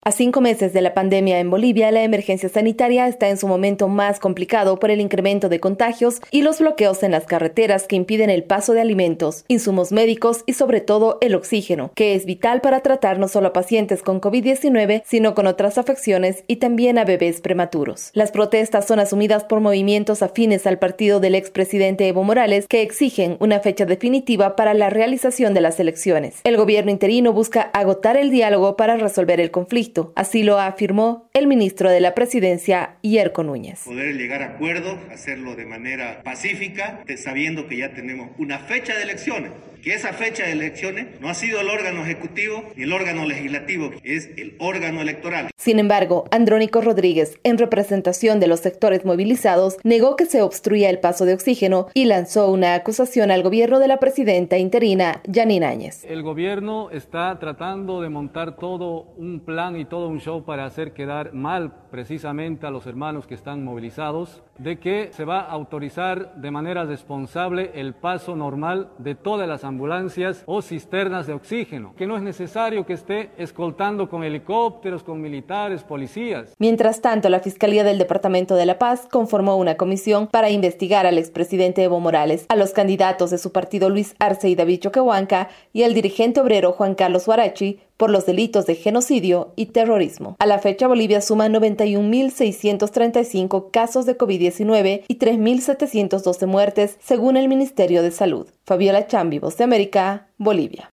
A 5 meses de la pandemia en Bolivia, la emergencia sanitaria está en su momento más complicado por el incremento de contagios y los bloqueos en las carreteras que impiden el paso de alimentos, insumos médicos y sobre todo el oxígeno, que es vital para tratar no solo a pacientes con COVID-19, sino con otras afecciones y también a bebés prematuros. Las protestas son asumidas por movimientos afines al partido del expresidente Evo Morales, que exigen una fecha definitiva para la realización de las elecciones. El gobierno interino busca agotar el diálogo para resolver el conflicto. Así lo afirmó el ministro de la Presidencia, Yerko Núñez. Poder llegar a acuerdos, hacerlo de manera pacífica, sabiendo que ya tenemos una fecha de elecciones, que esa fecha de elecciones no ha sido el órgano ejecutivo ni el órgano legislativo, es el órgano electoral. Sin embargo, Andrónico Rodríguez, en representación de los sectores movilizados, negó que se obstruya el paso de oxígeno y lanzó una acusación al gobierno de la presidenta interina, Yanine Áñez. El gobierno está tratando de montar todo un plan y todo un show para hacer quedar mal precisamente a los hermanos que están movilizados, de que se va a autorizar de manera responsable el paso normal de todas las ambulancias o cisternas de oxígeno, que no es necesario que esté escoltando con helicópteros, con militares, policías. Mientras tanto, la Fiscalía del Departamento de La Paz conformó una comisión para investigar al expresidente Evo Morales, a los candidatos de su partido Luis Arce y David Choquehuanca y al dirigente obrero Juan Carlos Huarachi por los delitos de genocidio y terrorismo. A la fecha, Bolivia suma 91.635 casos de COVID-19 y 3.712 muertes, según el Ministerio de Salud. Fabiola Chambi, Voz de América, Bolivia.